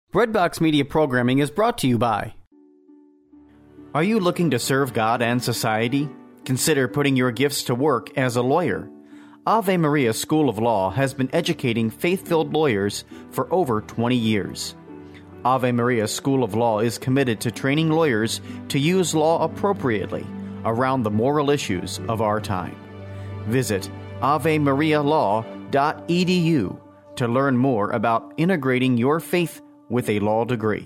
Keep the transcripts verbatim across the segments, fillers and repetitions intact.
Breadbox Media Programming is brought to you by... Are you looking to serve God and society? Consider putting your gifts to work as a lawyer. Ave Maria School of Law has been educating faith-filled lawyers for over twenty years. Ave Maria School of Law is committed to training lawyers to use law appropriately around the moral issues of our time. Visit ave maria law dot e d u to learn more about integrating your faith with a law degree.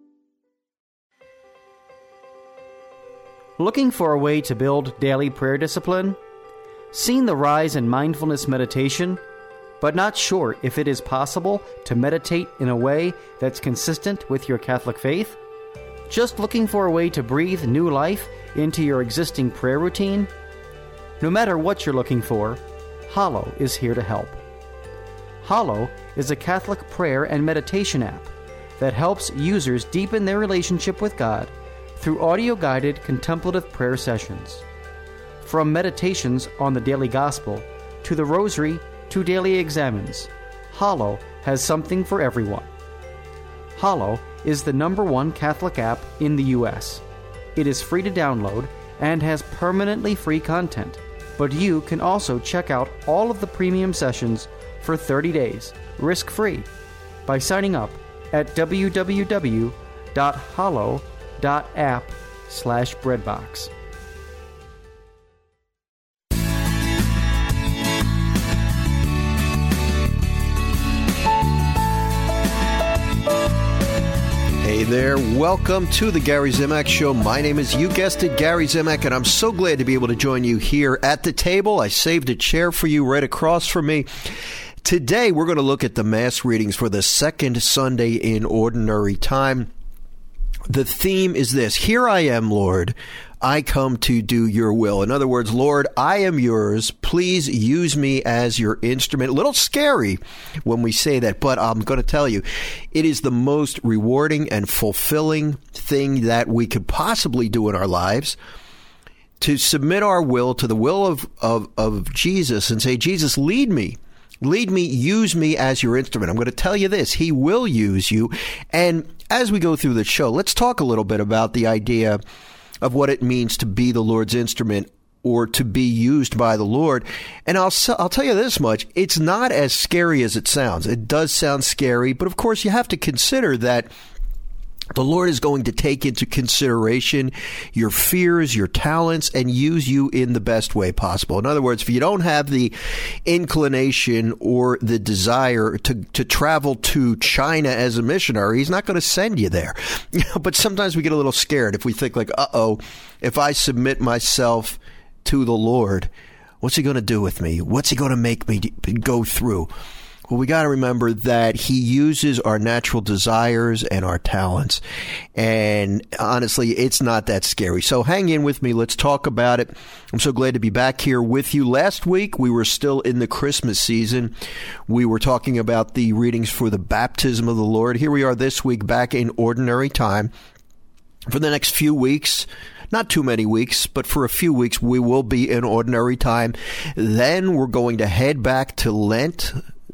Looking for a way to build daily prayer discipline? Seen the rise in mindfulness meditation, but not sure if it is possible to meditate in a way that's consistent with your Catholic faith? Just looking for a way to breathe new life into your existing prayer routine? No matter what you're looking for, Hallow is here to help. Hallow is a Catholic prayer and meditation app that helps users deepen their relationship with God through audio-guided contemplative prayer sessions. From meditations on the daily gospel to the rosary to daily examens, Hallow has something for everyone. Hallow is the number one Catholic app in the U S. It is free to download and has permanently free content, but you can also check out all of the premium sessions for thirty days, risk-free, by signing up at w w w dot hallow dot app slash breadbox. Hey there, welcome to the Gary Zimak Show. My name is, you guessed it, Gary Zimak, and I'm so glad to be able to join you here at the table. I saved a chair for you right across from me. Today, we're going to look at the Mass readings for the second Sunday in Ordinary Time. The theme is this: Here I am, Lord. I come to do your will. In other words, Lord, I am yours. Please use me as your instrument. A little scary when we say that, but I'm going to tell you, it is the most rewarding and fulfilling thing that we could possibly do in our lives, to submit our will to the will of, of, of Jesus and say, Jesus, lead me. Lead me, use me as your instrument. I'm going to tell you this: He will use you. And as we go through the show, let's talk a little bit about the idea of what it means to be the Lord's instrument or to be used by the Lord. And I'll I'll tell you this much: it's not as scary as it sounds. It does sound scary, but of course you have to consider that the Lord is going to take into consideration your fears, your talents, and use you in the best way possible. In other words, if you don't have the inclination or the desire to, to travel to China as a missionary, He's not going to send you there. But sometimes we get a little scared if we think like, uh-oh, if I submit myself to the Lord, what's He going to do with me? What's He going to make me go through? Well, we got to remember that He uses our natural desires and our talents. And honestly, it's not that scary. So hang in with me. Let's talk about it. I'm so glad to be back here with you. Last week, we were still in the Christmas season. We were talking about the readings for the baptism of the Lord. Here we are this week back in Ordinary Time. For the next few weeks, not too many weeks, but for a few weeks, we will be in Ordinary Time. Then we're going to head back to Lent.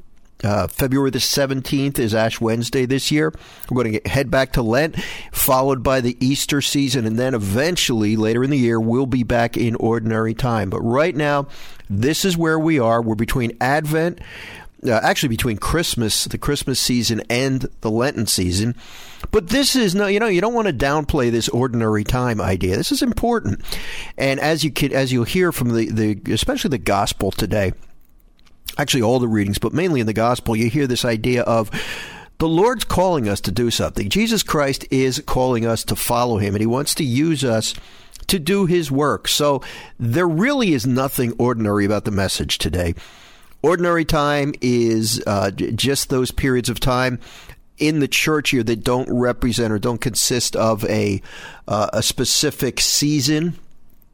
Uh, February the seventeenth is Ash Wednesday this year. We're going to get, head back to Lent, followed by the Easter season, and then eventually, later in the year, we'll be back in Ordinary Time. But right now, this is where we are. We're between Advent, uh, actually between Christmas, the Christmas season, and the Lenten season. But this is, no, you know, you don't want to downplay this Ordinary Time idea. This is important. And as you can, as you'll hear from the, the especially the Gospel today, actually all the readings, but mainly in the Gospel, you hear this idea of the Lord's calling us to do something. Jesus Christ is calling us to follow Him, and He wants to use us to do His work. So there really is nothing ordinary about the message today. Ordinary time is uh, just those periods of time in the church year that don't represent or don't consist of a uh, a specific season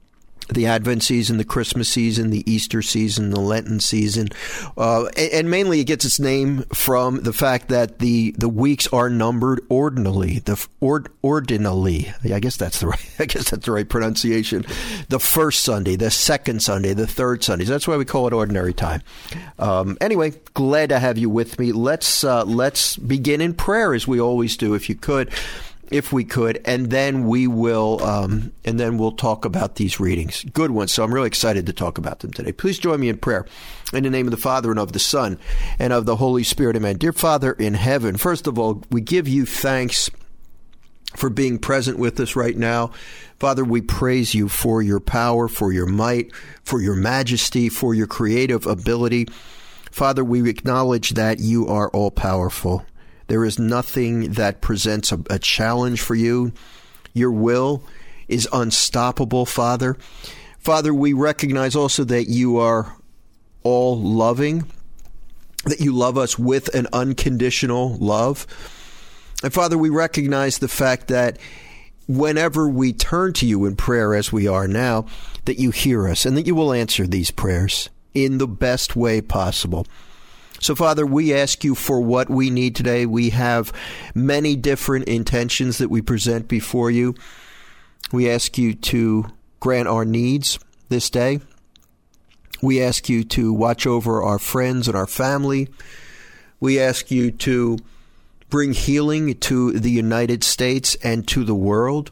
the Advent season, the Christmas season, the Easter season, the Lenten season. Uh, and, and mainly it gets its name from the fact that the, the weeks are numbered ordinally. The ord, ordinally. I guess that's the right, I guess that's the right pronunciation. The first Sunday, the second Sunday, the third Sunday. That's why we call it ordinary time. Um, anyway, glad to have you with me. Let's, uh, let's begin in prayer as we always do, if you could. If we could, and then we will, um, and then we'll talk about these readings. Good ones, so I'm really excited to talk about them today. Please join me in prayer. In the name of the Father, and of the Son, and of the Holy Spirit, amen. Dear Father in heaven, first of all, we give you thanks for being present with us right now. Father, we praise you for your power, for your might, for your majesty, for your creative ability. Father, we acknowledge that you are all-powerful. There is nothing that presents a, a challenge for you. Your will is unstoppable, Father. Father, we recognize also that you are all loving, that you love us with an unconditional love. And Father, we recognize the fact that whenever we turn to you in prayer, as we are now, that you hear us and that you will answer these prayers in the best way possible. So, Father, we ask you for what we need today. We have many different intentions that we present before you. We ask you to grant our needs this day. We ask you to watch over our friends and our family. We ask you to bring healing to the United States and to the world.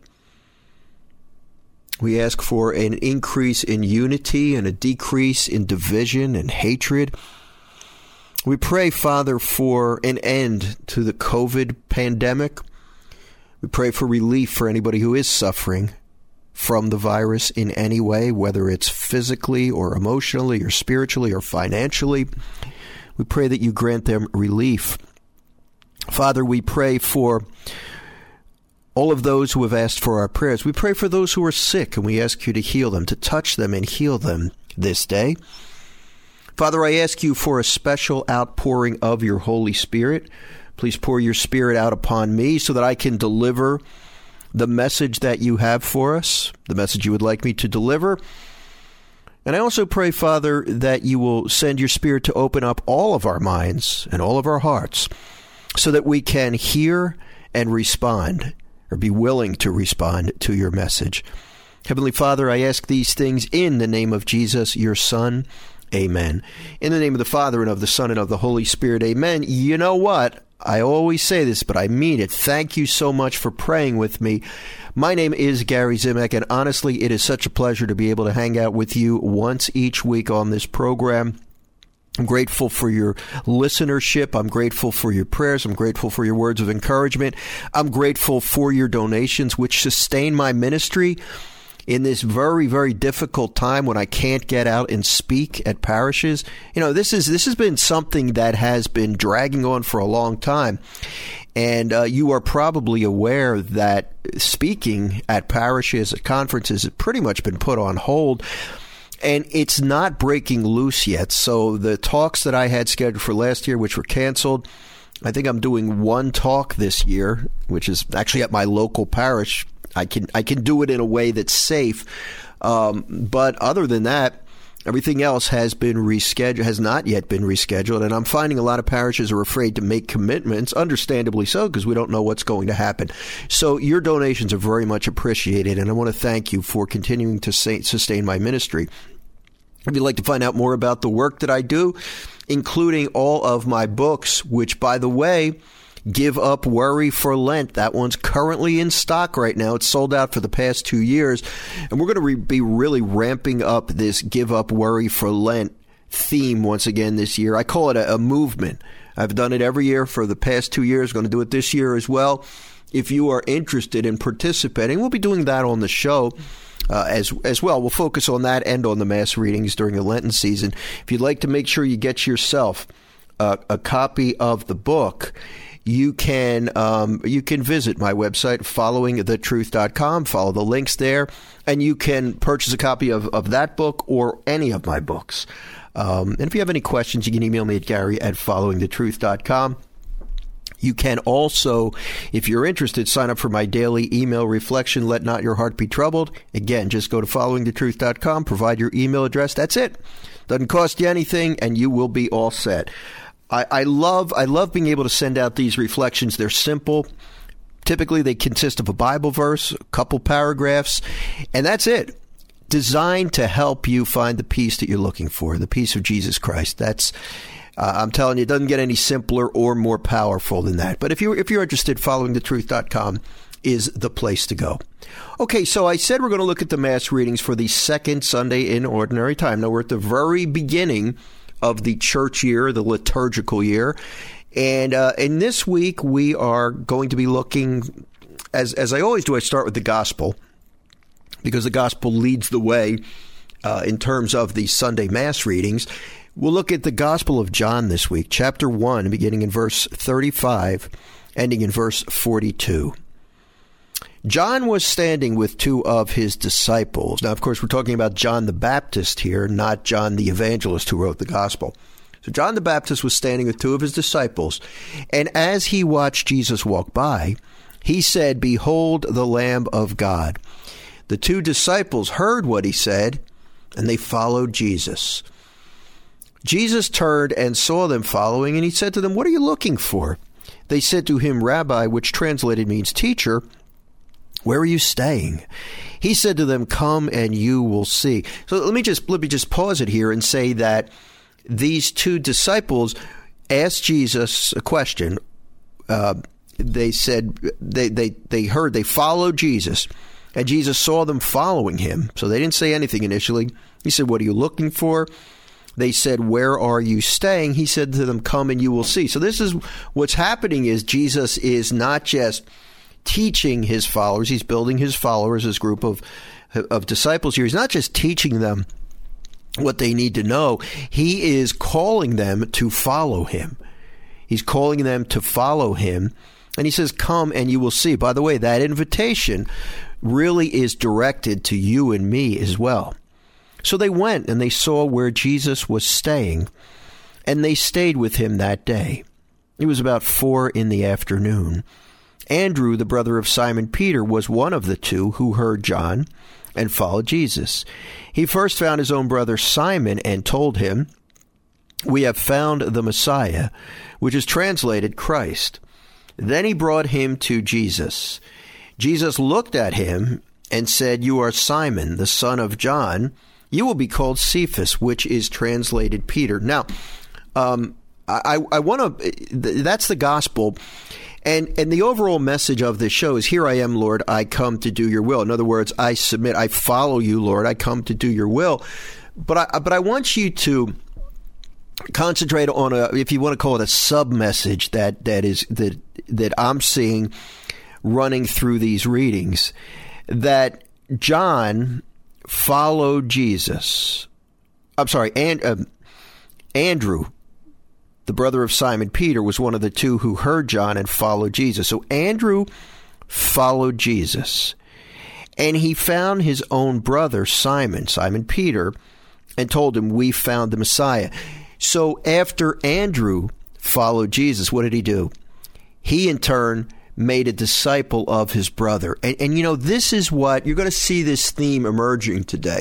We ask for an increase in unity and a decrease in division and hatred. We pray, Father, for an end to the COVID pandemic. We pray for relief for anybody who is suffering from the virus in any way, whether it's physically or emotionally or spiritually or financially. We pray that you grant them relief. Father, we pray for all of those who have asked for our prayers. We pray for those who are sick, and we ask you to heal them, to touch them and heal them this day. Father, I ask you for a special outpouring of your Holy Spirit. Please pour your Spirit out upon me so that I can deliver the message that you have for us, the message you would like me to deliver. And I also pray, Father, that you will send your Spirit to open up all of our minds and all of our hearts so that we can hear and respond, or be willing to respond to your message. Heavenly Father, I ask these things in the name of Jesus, your Son. Amen. In the name of the Father, and of the Son, and of the Holy Spirit. Amen. You know what? I always say this, but I mean it. Thank you so much for praying with me. My name is Gary Zimak, and honestly, it is such a pleasure to be able to hang out with you once each week on this program. I'm grateful for your listenership. I'm grateful for your prayers. I'm grateful for your words of encouragement. I'm grateful for your donations, which sustain my ministry in this very, very difficult time when I can't get out and speak at parishes. You know, this is this has been something that has been dragging on for a long time. And uh, you are probably aware that speaking at parishes, at conferences, has pretty much been put on hold. And it's not breaking loose yet. So the talks that I had scheduled for last year, which were canceled, I think I'm doing one talk this year, which is actually at my local parish. I can I can do it in a way that's safe. Um, but other than that, everything else has been rescheduled, has not yet been rescheduled. And I'm finding a lot of parishes are afraid to make commitments, understandably so, because we don't know what's going to happen. So your donations are very much appreciated. And I want to thank you for continuing to say, sustain my ministry. If you'd like to find out more about the work that I do, including all of my books, which, by the way, Give Up Worry for Lent. That one's currently in stock right now. It's sold out for the past two years. And we're going to re- be really ramping up this Give Up Worry for Lent theme once again this year. I call it a, a movement. I've done it every year for the past two years. Going to do it this year as well. If you are interested in participating, we'll be doing that on the show uh, as as well. We'll focus on that and on the Mass readings during the Lenten season. If you'd like to make sure you get yourself uh, a copy of the book, you can um, you can visit my website, following the truth dot com, follow the links there, and you can purchase a copy of, of that book or any of my books. Um, and if you have any questions, you can email me at Gary at following the truth dot com. You can also, if you're interested, sign up for my daily email reflection, Let Not Your Heart Be Troubled. Again, just go to following the truth dot com, provide your email address. That's it. Doesn't cost you anything, and you will be all set. I, I love I love being able to send out these reflections. They're simple. Typically, they consist of a Bible verse, a couple paragraphs, and that's it. Designed to help you find the peace that you're looking for, the peace of Jesus Christ. That's Uh, I'm telling you, it doesn't get any simpler or more powerful than that. But if you're, if you're interested, following the truth dot com is the place to go. Okay, so I said we're going to look at the Mass readings for the second Sunday in Ordinary Time. Now, we're at the very beginning of the church year, the liturgical year. And uh, in this week, we are going to be looking, as, as I always do, I start with the Gospel, because the Gospel leads the way uh, in terms of the Sunday Mass readings. We'll look at the Gospel of John this week, chapter one, beginning in verse thirty-five, ending in verse forty-two. John was standing with two of his disciples. Now, of course, we're talking about John the Baptist here, not John the Evangelist who wrote the Gospel. So John the Baptist was standing with two of his disciples, and as he watched Jesus walk by, he said, "Behold the Lamb of God." The two disciples heard what he said, and they followed Jesus. Jesus turned and saw them following, and he said to them, "What are you looking for?" They said to him, "Rabbi," which translated means teacher, "where are you staying?" He said to them, "Come and you will see." So let me just let me just pause it here and say that these two disciples asked Jesus a question. Uh, they said they, they, they heard, they followed Jesus, and Jesus saw them following him. So they didn't say anything initially. He said, "What are you looking for?" They said, "Where are you staying?" He said to them, "Come and you will see." So this is what's happening is Jesus is not just teaching his followers. He's building his followers, his group of, of disciples here. He's not just teaching them what they need to know. He is calling them to follow him. He's calling them to follow him. And he says, "Come and you will see." By the way, that invitation really is directed to you and me as well. So they went and they saw where Jesus was staying, and they stayed with him that day. It was about four in the afternoon. Andrew, the brother of Simon Peter, was one of the two who heard John and followed Jesus. He first found his own brother Simon and told him, "We have found the Messiah," which is translated Christ. Then he brought him to Jesus. Jesus looked at him and said, "You are Simon, the son of John. You will be called Cephas," which is translated Peter. Now, um, I, I want to, that's the gospel. And, and the overall message of this show is, "Here I am, Lord, I come to do your will." In other words, I submit, I follow you, Lord, I come to do your will. But I, but I want you to concentrate on a, if you want to call it a sub-message that, that is, that, that I'm seeing running through these readings, that John followed Jesus. I'm sorry, and, uh, Andrew, the brother of Simon Peter, was one of the two who heard John and followed Jesus. So Andrew followed Jesus, and he found his own brother Simon, Simon Peter, and told him, "We found the Messiah." So after Andrew followed Jesus, what did he do? He in turn made a disciple of his brother. And, and you know, this is what, you're going to see this theme emerging today.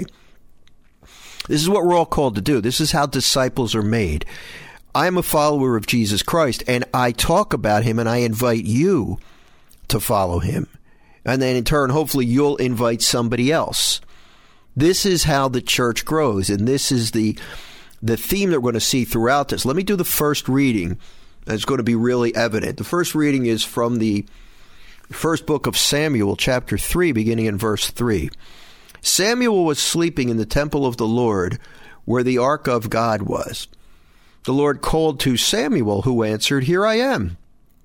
This is what we're all called to do. This is how disciples are made. I'm a follower of Jesus Christ, and I talk about him, and I invite you to follow him. And then in turn, hopefully you'll invite somebody else. This is how the church grows, and this is the, the theme that we're going to see throughout this. Let me do the first reading. It's going to be really evident. The first reading is from the first book of Samuel, chapter three, beginning in verse three. Samuel was sleeping in the temple of the Lord, where the ark of God was. The Lord called to Samuel, who answered, "Here I am."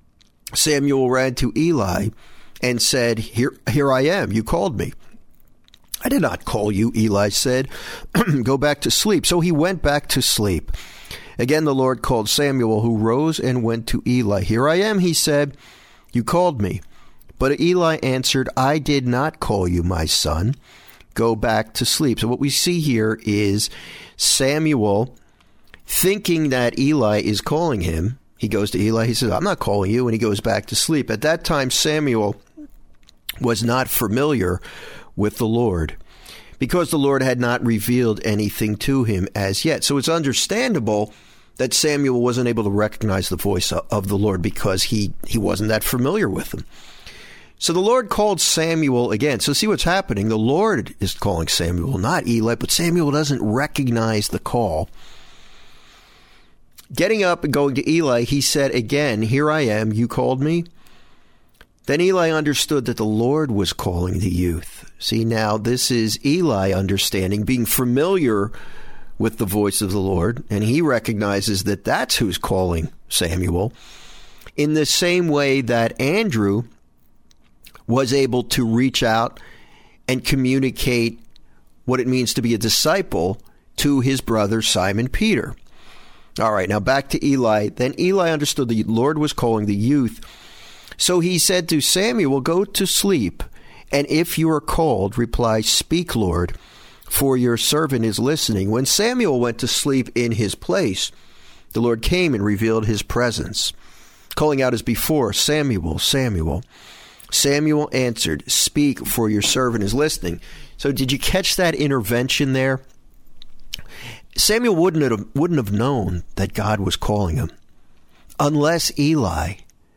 Samuel ran to Eli and said, Here, here I am. You called me." "I did not call you," Eli said. "Go back to sleep." So he went back to sleep. Again, the Lord called Samuel, who rose and went to Eli. "Here I am," he said. "You called me." But Eli answered, "I did not call you, my son. Go back to sleep." So what we see here is Samuel thinking that Eli is calling him. He goes to Eli. He says, I'm not calling you. And he goes back to sleep. At that time, Samuel was not familiar with the Lord because the Lord had not revealed anything to him as yet. So it's understandable that Samuel wasn't able to recognize the voice of the Lord because he, he wasn't that familiar with him. So the Lord called Samuel again. So see what's happening. The Lord is calling Samuel, not Eli, but Samuel doesn't recognize the call. Getting up and going to Eli, he said again, here I am, you called me? Then Eli understood that the Lord was calling the youth. See, now this is Eli understanding, being familiar with the voice of the Lord, and he recognizes that that's who's calling Samuel. In the same way that Andrew was able to reach out and communicate what it means to be a disciple to his brother Simon Peter. All right, now back to Eli. Then Eli understood the Lord was calling the youth. So he said to Samuel, go to sleep, and if you are called, reply, speak, Lord, for your servant is listening. When Samuel went to sleep in his place, the Lord came and revealed his presence, calling out as before, Samuel, Samuel. Samuel answered, speak, for your servant is listening. So did you catch that intervention there? Samuel wouldn't have, wouldn't have known that God was calling him unless Eli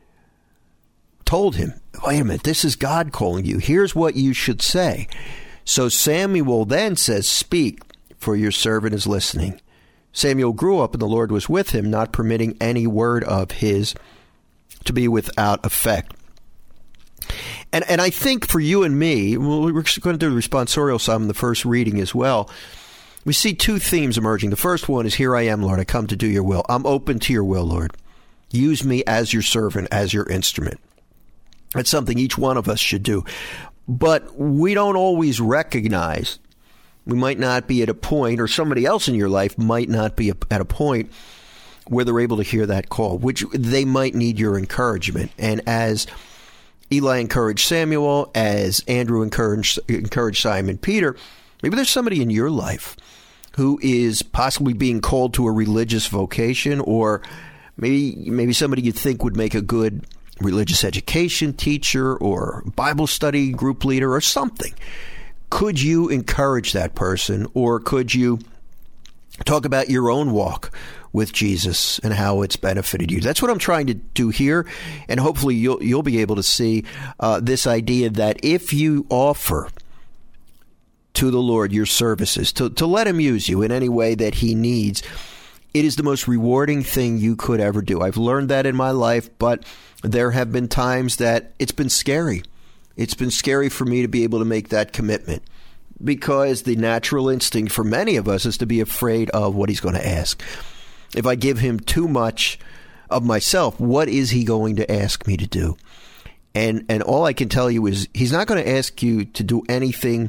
told him, wait a minute, this is God calling you. Here's what you should say. So Samuel then says, speak, for your servant is listening. Samuel grew up and the Lord was with him, not permitting any word of his to be without effect. And and I think for you and me, well, we're going to do the responsorial psalm in the first reading as well. We see two themes emerging. The first one is, here I am, Lord, I come to do your will. I'm open to your will, Lord. Use me as your servant, as your instrument. That's something each one of us should do. But we don't always recognize, we might not be at a point, or somebody else in your life might not be at a point where they're able to hear that call, which they might need your encouragement. And as Eli encouraged Samuel, as Andrew encouraged, encouraged Simon Peter, maybe there's somebody in your life who is possibly being called to a religious vocation, or maybe maybe somebody you think would make a good religious education teacher or Bible study group leader or something. Could you encourage that person, or could you talk about your own walk with Jesus and how it's benefited you? That's what I'm trying to do here, and hopefully you'll you'll be able to see uh, this idea that if you offer to the Lord your services, to, to let him use you in any way that he needs, it is the most rewarding thing you could ever do. I've learned that in my life, but there have been times that it's been scary. It's been scary for me to be able to make that commitment, because the natural instinct for many of us is to be afraid of what he's going to ask. If I give him too much of myself, what is he going to ask me to do? And and all I can tell you is he's not going to ask you to do anything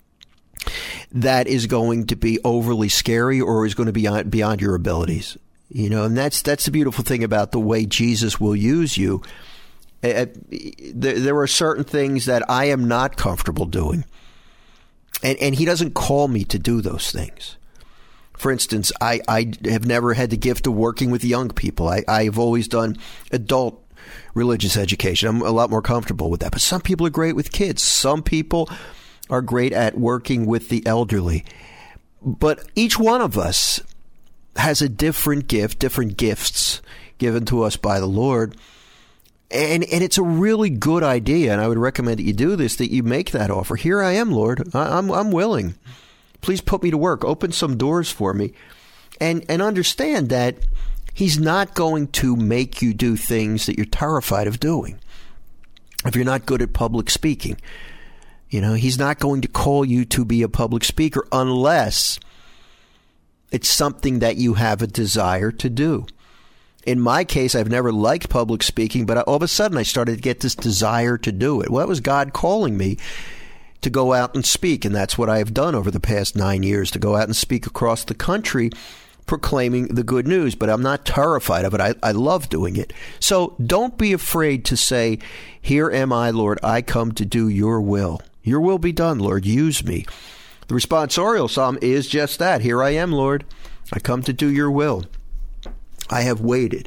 that is going to be overly scary or is going to be beyond, beyond your abilities. You know, and that's that's the beautiful thing about the way Jesus will use you. Uh, there, there are certain things that I am not comfortable doing. And and he doesn't call me to do those things. For instance, I, I have never had the gift of working with young people. I, I've always done adult religious education. I'm a lot more comfortable with that. But some people are great with kids. Some people are great at working with the elderly. But each one of us has a different gift, different gifts given to us by the Lord. And and it's a really good idea, and I would recommend that you do this, that you make that offer. Here I am, Lord. I, I'm I'm willing. Please put me to work. Open some doors for me. And and understand that he's not going to make you do things that you're terrified of doing. If you're not good at public speaking, you know, he's not going to call you to be a public speaker unless it's something that you have a desire to do. In my case, I've never liked public speaking, but all of a sudden I started to get this desire to do it. Well, that was God calling me to go out and speak, and that's what I have done over the past nine years, to go out and speak across the country proclaiming the good news. But I'm not terrified of it. I, I love doing it. So don't be afraid to say, here am I, Lord. I come to do your will. Your will be done, Lord. Use me. The responsorial psalm is just that. Here I am, Lord. I come to do your will. I have waited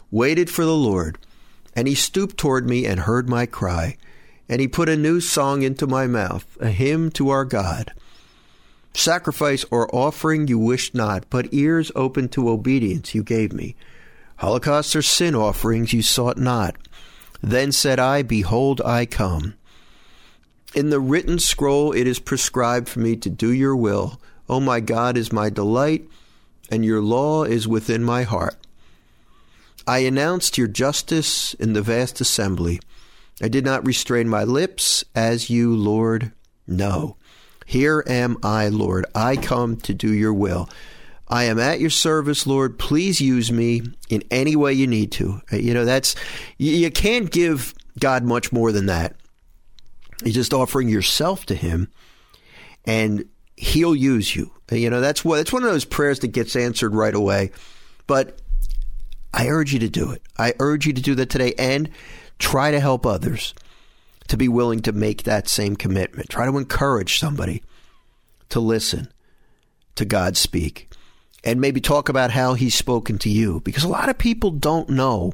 waited for the Lord, and he stooped toward me and heard my cry. And he put a new song into my mouth, a hymn to our God. Sacrifice or offering you wished not, but ears open to obedience you gave me. Holocausts or sin offerings you sought not. Then said I, behold, I come. In the written scroll it is prescribed for me to do your will. O my God is my delight, and your law is within my heart. I announced your justice in the vast assembly. I did not restrain my lips, as you, Lord, know. Here am I, Lord. I come to do your will. I am at your service, Lord. Please use me in any way you need to. You know, that's, you can't give God much more than that. You're just offering yourself to him, and he'll use you. You know, that's what, it's one of those prayers that gets answered right away. But I urge you to do it. I urge you to do that today, and try to help others to be willing to make that same commitment. Try to encourage somebody to listen to God speak, and maybe talk about how he's spoken to you, because a lot of people don't know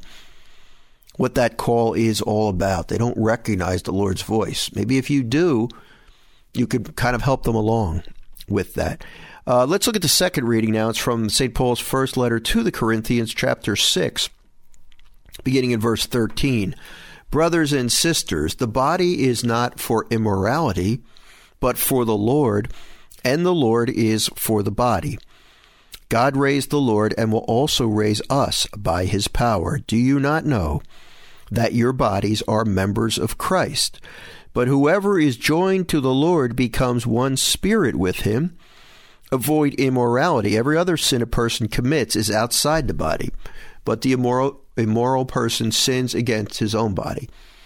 what that call is all about. They don't recognize the Lord's voice. Maybe if you do, you could kind of help them along with that. Uh, let's look at the second reading now. It's from Saint Paul's first letter to the Corinthians, chapter six, beginning in verse thirteen. Brothers and sisters, the body is not for immorality, but for the Lord, and the Lord is for the body. God raised the Lord and will also raise us by his power. Do you not know that your bodies are members of Christ? But whoever is joined to the Lord becomes one spirit with him. Avoid immorality. Every other sin a person commits is outside the body, but the immoral immoral person sins against his own body.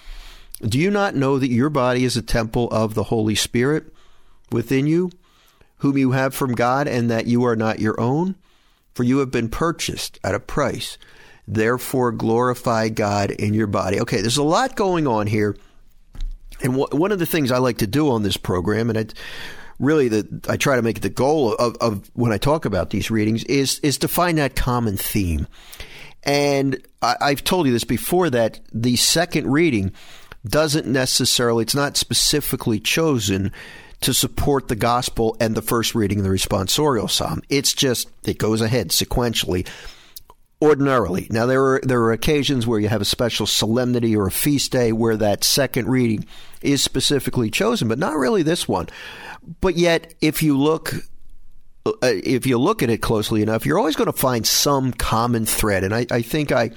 Do you not know that your body is a temple of the Holy Spirit within you, whom you have from God, and that you are not your own? For you have been purchased at a price. Therefore glorify God in your body. Okay, there's a lot going on here. And w- one of the things I like to do on this program, and I really the, I try to make it the goal of, of when I talk about these readings, is, is to find that common theme. And I, I've told you this before, that the second reading doesn't necessarily, it's not specifically chosen to support the gospel and the first reading of the responsorial psalm. It's just, it goes ahead sequentially, ordinarily. Now, there are, there are occasions where you have a special solemnity or a feast day where that second reading is specifically chosen, but not really this one. But yet, if you look Uh, if you look at it closely enough, you're always going to find some common thread. And I, I think I,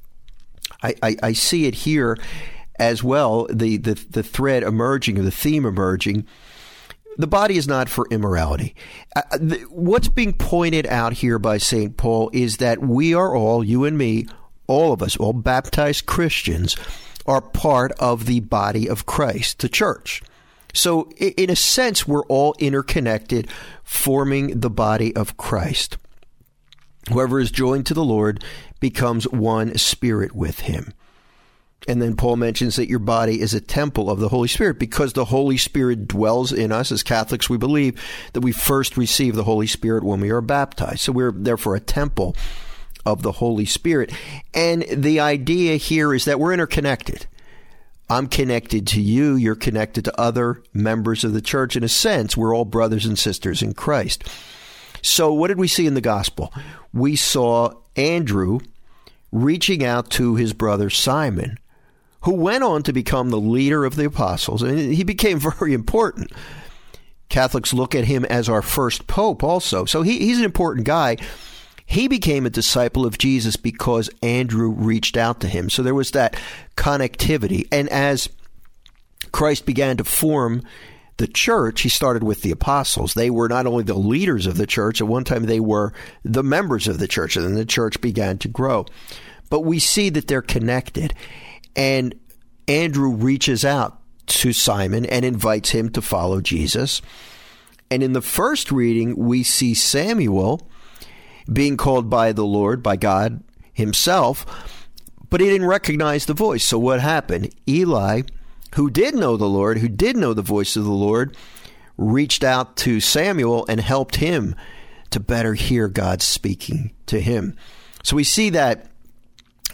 I I see it here as well, the, the, the thread emerging, or the theme emerging. The body is not for immorality. Uh, the, what's being pointed out here by Saint Paul is that we are all, you and me, all of us, all baptized Christians, are part of the body of Christ, the church. So in a sense, we're all interconnected, forming the body of Christ. Whoever is joined to the Lord becomes one spirit with him. And then Paul mentions that your body is a temple of the Holy Spirit, because the Holy Spirit dwells in us. As Catholics, we believe that we first receive the Holy Spirit when we are baptized. So we're therefore a temple of the Holy Spirit. And the idea here is that we're interconnected. I'm connected to you. You're connected to other members of the church. In a sense, we're all brothers and sisters in Christ. So what did we see in the gospel? We saw Andrew reaching out to his brother Simon, who went on to become the leader of the apostles. And he became very important. Catholics look at him as our first pope also. So he, he's an important guy. He became a disciple of Jesus because Andrew reached out to him. So there was that connectivity. And as Christ began to form the church, he started with the apostles. They were not only the leaders of the church, at one time they were the members of the church, and then the church began to grow. But we see that they're connected. And Andrew reaches out to Simon and invites him to follow Jesus. And in the first reading, we see Samuel being called by the Lord, by God himself, but he didn't recognize the voice. So what happened? Eli, who did know the Lord, who did know the voice of the Lord, reached out to Samuel and helped him to better hear God speaking to him. So we see that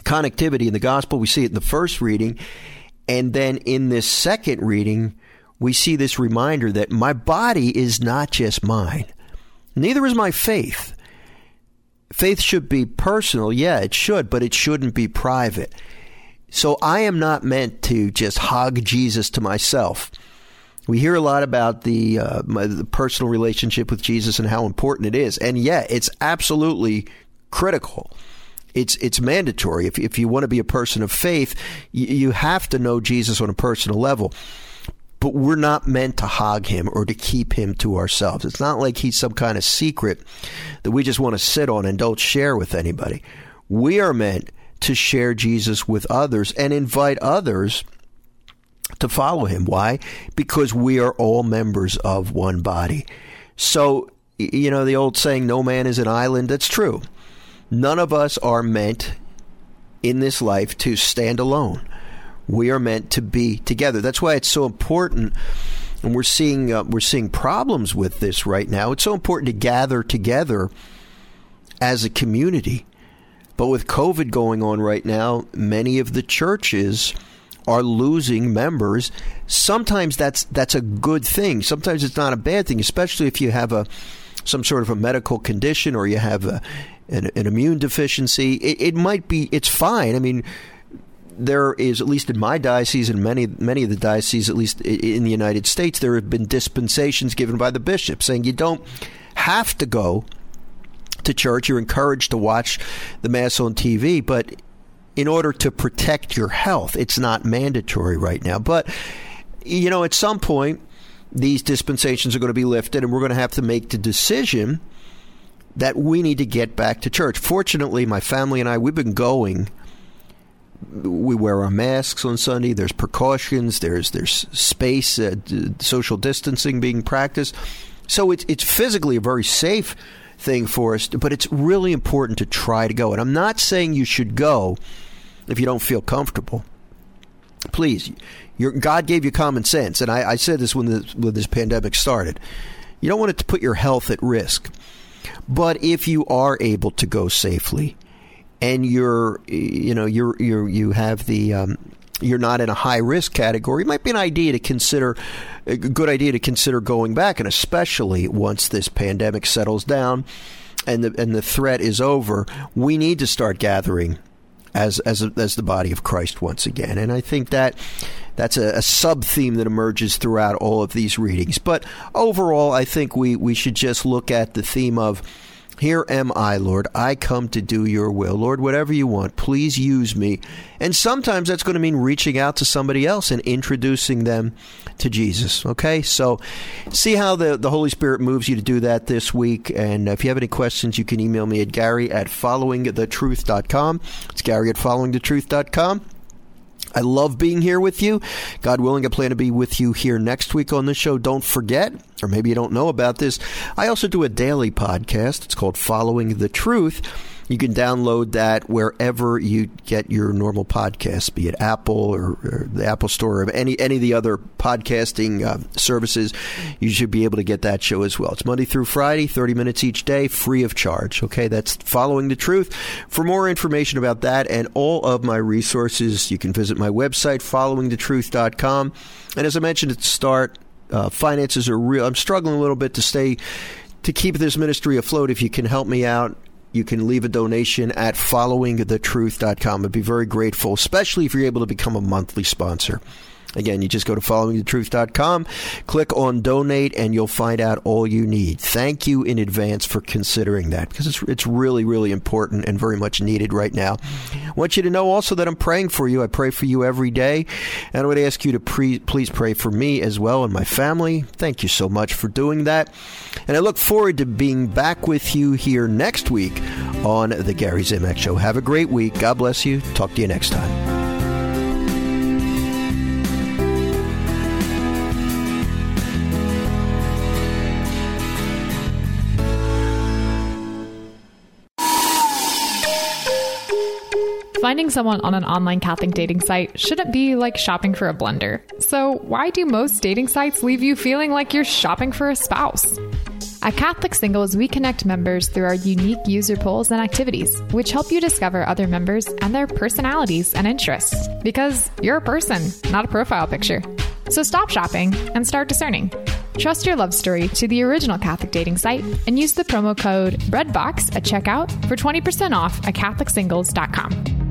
connectivity in the gospel. We see it in the first reading. And then in this second reading, we see this reminder that my body is not just mine. Neither is my faith. Faith should be personal. Yeah, it should, but it shouldn't be private. So I am not meant to just hog Jesus to myself. We hear a lot about the, uh, my, the personal relationship with Jesus and how important it is. And yeah, it's absolutely critical. It's it's mandatory. If, if you want to be a person of faith, you, you have to know Jesus on a personal level. But we're not meant to hog him or to keep him to ourselves. It's not like he's some kind of secret that we just want to sit on and don't share with anybody. We are meant to share Jesus with others and invite others to follow him. Why? Because we are all members of one body. So, you know, the old saying, no man is an island, that's true. None of us are meant in this life to stand alone. We are meant to be together. That's why it's so important, and we're seeing uh, we're seeing problems with this right now. It's so important to gather together as a community. But with COVID going on right now, many of the churches are losing members. Sometimes that's that's a good thing. Sometimes it's not a bad thing, especially if you have a some sort of a medical condition or you have a, an, an immune deficiency. It, it might be, it's fine. I mean, there is, at least in my diocese and many many of the dioceses, at least in the United States, there have been dispensations given by the bishop saying you don't have to go to church. You're encouraged to watch the Mass on T V, but in order to protect your health, it's not mandatory right now. But, you know, at some point, these dispensations are going to be lifted, and we're going to have to make the decision that we need to get back to church. Fortunately, my family and I, we've been going. We wear our masks on Sunday. There's precautions. There's there's space, uh, social distancing being practiced. So it's it's physically a very safe thing for us, but it's really important to try to go. And I'm not saying you should go if you don't feel comfortable. Please, your, God gave you common sense, and I, I said this when, the, when this pandemic started. You don't want it to put your health at risk. But if you are able to go safely, and you're, you know, you're you're you have the, um, you're not in a high risk category, it might be an idea to consider, a good idea to consider going back, and especially once this pandemic settles down, and the and the threat is over, we need to start gathering as as a, as the body of Christ once again. And I think that that's a, a sub theme that emerges throughout all of these readings. But overall, I think we we should just look at the theme of, here am I, Lord. I come to do your will. Lord, whatever you want, please use me. And sometimes that's going to mean reaching out to somebody else and introducing them to Jesus. Okay, so see how the, the Holy Spirit moves you to do that this week. And if you have any questions, you can email me at Gary at following the truth dot com. It's Gary at following the truth dot com. I love being here with you. God willing, I plan to be with you here next week on the show. Don't forget, or maybe you don't know about this, I also do a daily podcast. It's called Following the Truth. You can download that wherever you get your normal podcasts, be it Apple or, or the Apple Store or any, any of the other podcasting uh, services. You should be able to get that show as well. It's Monday through Friday, thirty minutes each day, free of charge. Okay, that's Following the Truth. For more information about that and all of my resources, you can visit my website, following the truth dot com. And as I mentioned at the start, uh, finances are real. I'm struggling a little bit to stay, to keep this ministry afloat. If you can help me out, you can leave a donation at following the truth dot com. I'd be very grateful, especially if you're able to become a monthly sponsor. Again, you just go to following the truth dot com, click on donate, and you'll find out all you need. Thank you in advance for considering that, because it's it's really, really important and very much needed right now. I want you to know also that I'm praying for you. I pray for you every day, and I would ask you to pre- please pray for me as well and my family. Thank you so much for doing that. And I look forward to being back with you here next week on The Gary Zimak Show. Have a great week. God bless you. Talk to you next time. Finding someone on an online Catholic dating site shouldn't be like shopping for a blender. So why do most dating sites leave you feeling like you're shopping for a spouse? At Catholic Singles, we connect members through our unique user polls and activities, which help you discover other members and their personalities and interests. Because you're a person, not a profile picture. So stop shopping and start discerning. Trust your love story to the original Catholic dating site and use the promo code BREADBOX at checkout for twenty percent off at catholic singles dot com.